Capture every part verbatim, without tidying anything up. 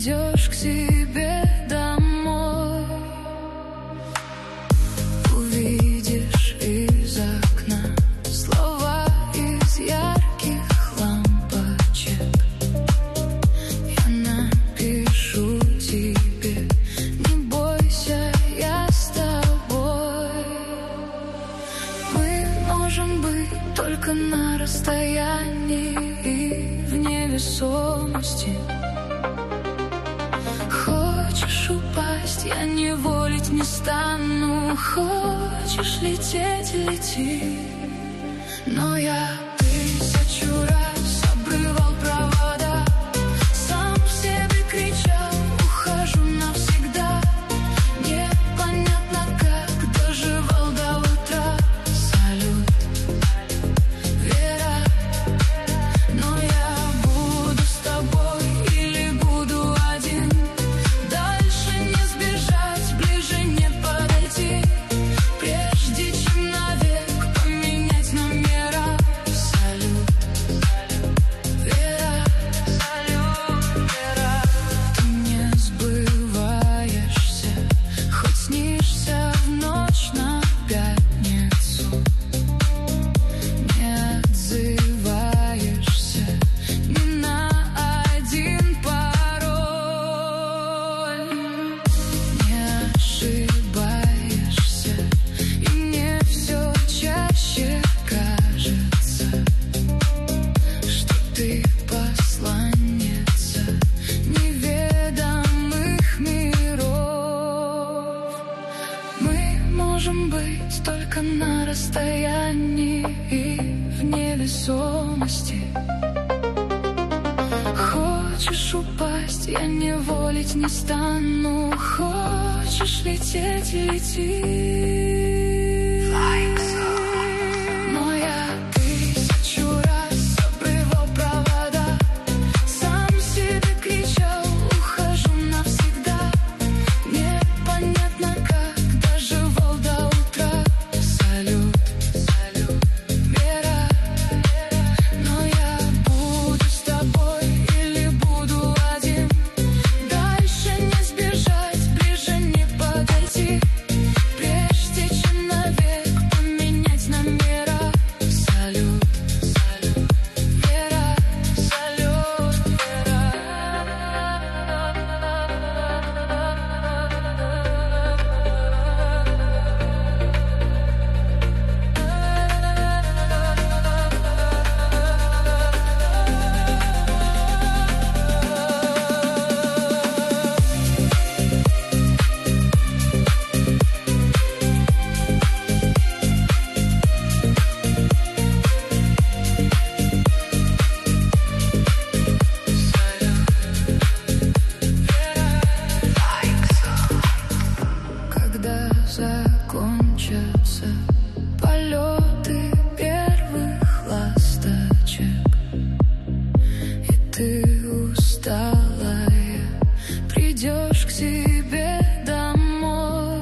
придешь к себе домой, увидишь из окна слова из ярких лампочек. Я напишу тебе: не бойся, я с тобой. Мы можем быть только на расстоянии и в невесомости. Хочешь упасть, я не волить не стану. Хочешь лететь, лети. Но я тысячу раз обрывал провода, сам себе кричал: ухожу навсегда. Непонятно как доживал до утра. Салют, Вера. Но я буду с тобой или буду один. Дальше не сбежать, ближе не подойти, прежде чем навек поменять номера. Салют, Вера. Салют, Вера. Ты не сбываешься, хоть снишься в ночь на пятницу. Не отзываешься ни на один пароль. Не ошибаешься, и мне все чаще кажется, что ты посланница неведомых миров. Мы можем быть только на расстоянии и в невесомости. Хочешь упасть, я не волить не стану. Хочешь лететь, лети. Но я тысячу раз обрывал провода, сам себе кричал: ухожу навсегда. Непонятно как доживал до утра. Салют, салют, Вера. Но я буду с тобой или буду один. Дальше не сбежать, ближе не подойти, прежде чем навек поменять номера. Салют, салют, Вера. Салют, Вера. Когда закончатся полеты первых ласточек, и ты усталая придешь к себе домой,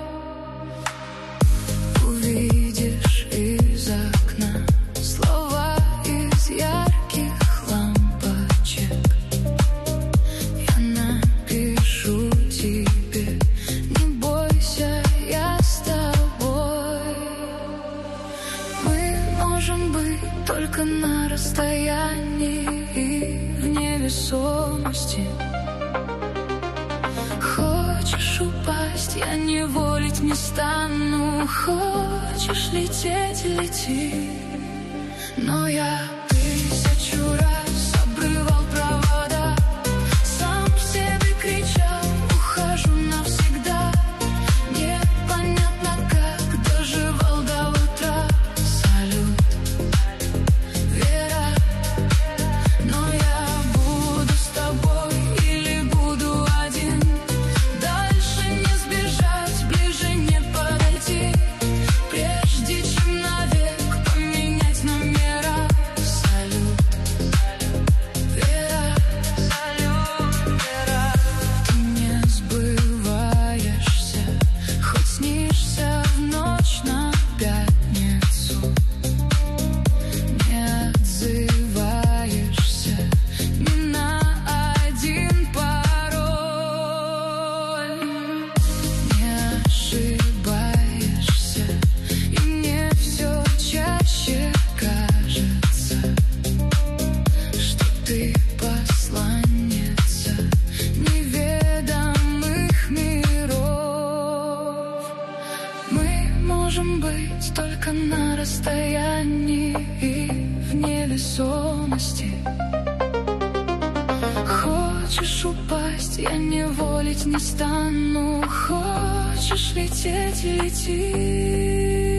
увидишь из окна слова из ярких лампочек. Я напишу тебе: не бойся, я с тобой. Мы можем быть только на расстоянии и в невесомости. Хочешь упасть, я не волить не стану. Хочешь лететь, лети. Но я тысячу раз обрывал провода, сам себе кричал: ухожу навсегда. Непонятно как доживал до утра. Салют, Вера. Но я буду с тобой или буду один. Дальше не сбежать, ближе не подойти, прежде чем навек поменять номера. только на расстоянии и в невесомости. Хочешь упасть, я не волить не стану. Хочешь лететь, лети.